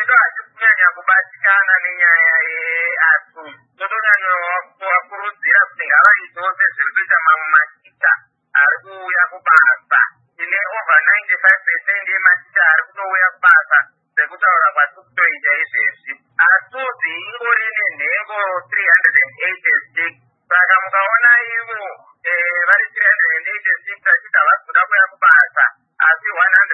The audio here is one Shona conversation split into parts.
hurumende hachikunyanya kubatikana nenyaya yeatunhu. Totokurudzira kuti ngavaitewo sezviri kuita mamwe maticha ari kuuya kubasa. Tine over 95% yematicha ari kutouya kubasa sekutaura kwatiri kutoita izvezvi. Atudzi ingori nenhengo 386. Saka mukaona ivo vari 386 vachiti havasi kuda kuuya kubasa asi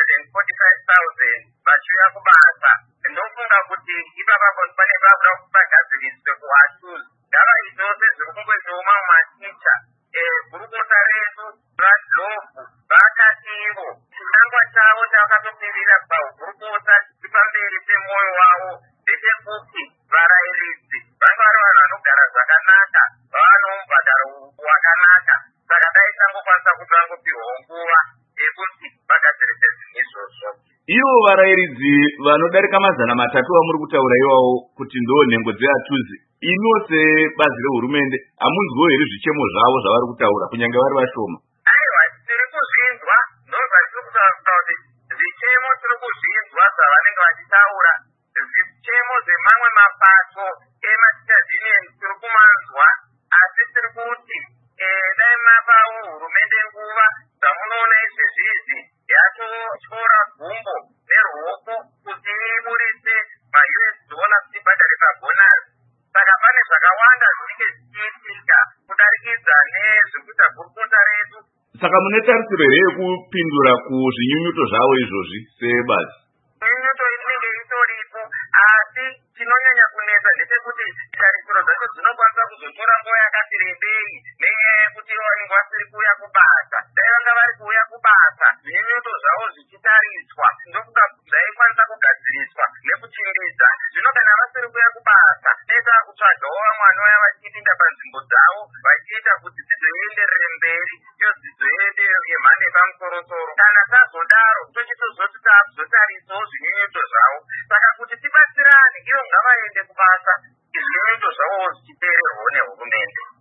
145,000 vachiuya kubasa, ndofunga kuti ipapapo pane vakuda kupagadziriswe kuatudzi. Ngavaitewo sezviri kungoitawo mamwe maticha. Gurukota redu radlovhu vakati ivo chirangwa chavo chavakatomirira pahugurukota chipamberi pemoyo wavo ndechekuti varayiridzi vange vari vanhu vanogara zvakanaka, vava nomubhadharo wakanaka. Saka dai tangokwanisa kuti vangopihwawo nguva yekuti vagadzirise zvinhu izvozvo. Ivo varayiridzi vanodarika 300 vamuri kutaura iwawo kuti ndo nhengo dzeatudzi, ino sebazi rehurumende hamunzwiwo here zvichemo zvavo zvavari kutaura kunyange vari vashoma? Aiwa, tiri kuzvinzwa. Ndozvatiri kutaura kuti zvichemo tiri kuzvinzwa zvavanenge vachitaura. Zvichemo zvemamwe mapato emateachers union tiri kumanzwa, asi tiri kuti dai mapawo hurumende nguva dzamunoona izvezvizi yatotyora gumbo neruoko kuti iburitse ma-US dollars ibhadhare pabhonasi. Saka pane zvakawanda zvinenge zvichiitika kudarikidza nezvekuita gurukota redu. Saka mune tarisiro here yekupindura kuzvinyunyuto zvavo izvozvi sebazi? Nyunyuto inenge itoripo, asi chinonyanya kunetsa ndechekuti tarisiro dzacho dzinokwanisa kuzotora nguva yakati rebei nenyaya yekuti vanenge vasiri kuuya kubasa. Dai vanga vari kuuya kubasa, zvinyunyuto zvavo zvichitariswa, ndokuda zvaikwanisa kugadziriswa nekuchimbidza. Zvino kana vasiri kuuya kubasa, dai kutsvagawo vamwe vanouya vachipinda panzvimbo dzavo vachiita kuti dzidzo ienderere mberi, iyo dzidzo yedu yemhando yepamusoro-soro. Kana tazodaro tochitozoti taakuzotarisawo zvinyunyuto zvavo. Saka kuti tibatsirane, ivo ngavaende kubasa, zvinyunyuto zvavo zvichiteererwawo nehurumende.